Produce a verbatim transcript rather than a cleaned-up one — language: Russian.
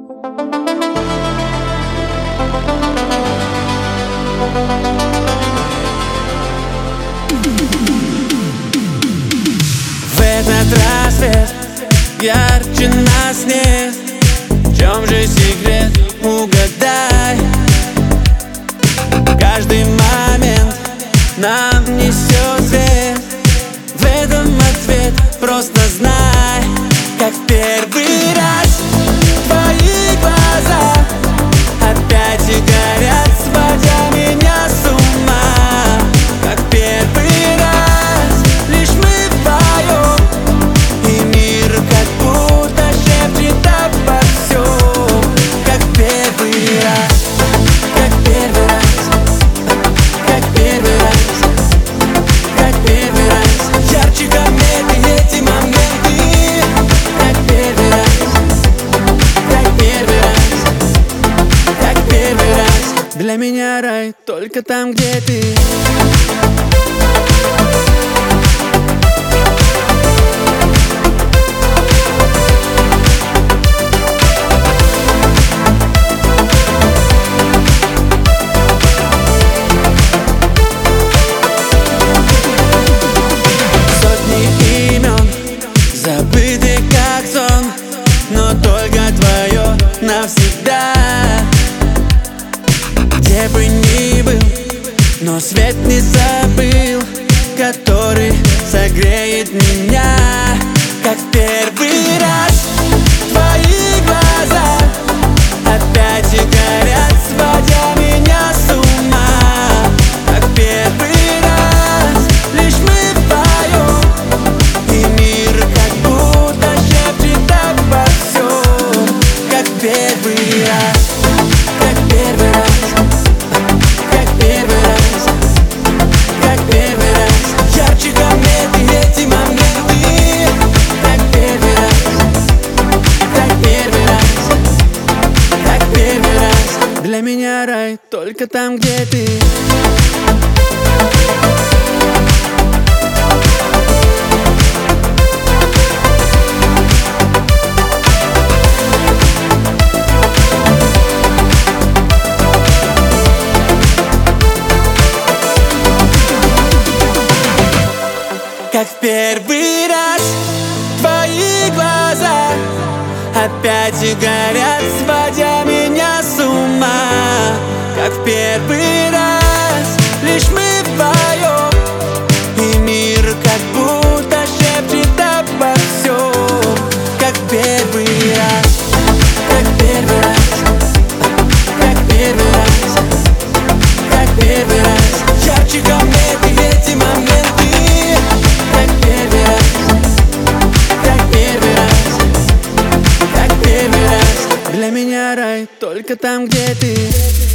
В этот рассвет ярче нас нет. В чем же секрет? Угадай. Каждый момент нам несет свет. В этом ответ, просто знай, как первый раз твои глаза опять горят, сводя меня с ума. Как первый раз лишь мы вдвоем, и мир как будто шепчет обо всем. Как первый раз, как первый раз, как первый раз, как первый раз. Ярче кометы эти моменты. Как первый раз, как первый раз, как первый раз. Для меня рай только там, где ты. Забытый как сон, но только твое навсегда. Где бы ни был, но свет не забыл, который согреет меня. Как в первый раз твои глаза опять горят, сводя меня с ума. Как в первый раз лишь мы вдвоем, и мир как будто шепчет обо всем. Как первый раз, как первый раз, как первый раз, как первый раз. Ярче кометы эти моменты. Как первый раз, как первый раз, как первый раз. Для меня рай только там, где ты. Как в первый раз твои глаза опять горят, сводя меня с ума. Как в первый раз лишь мы вдвоем, и мир как будто шепчет обо всем. Как в первый раз, как первый раз, как первый раз, как первый раз. Ярче кометы эти моменты. Как первый раз, как первый раз, как первый раз. Для меня рай только там, где ты.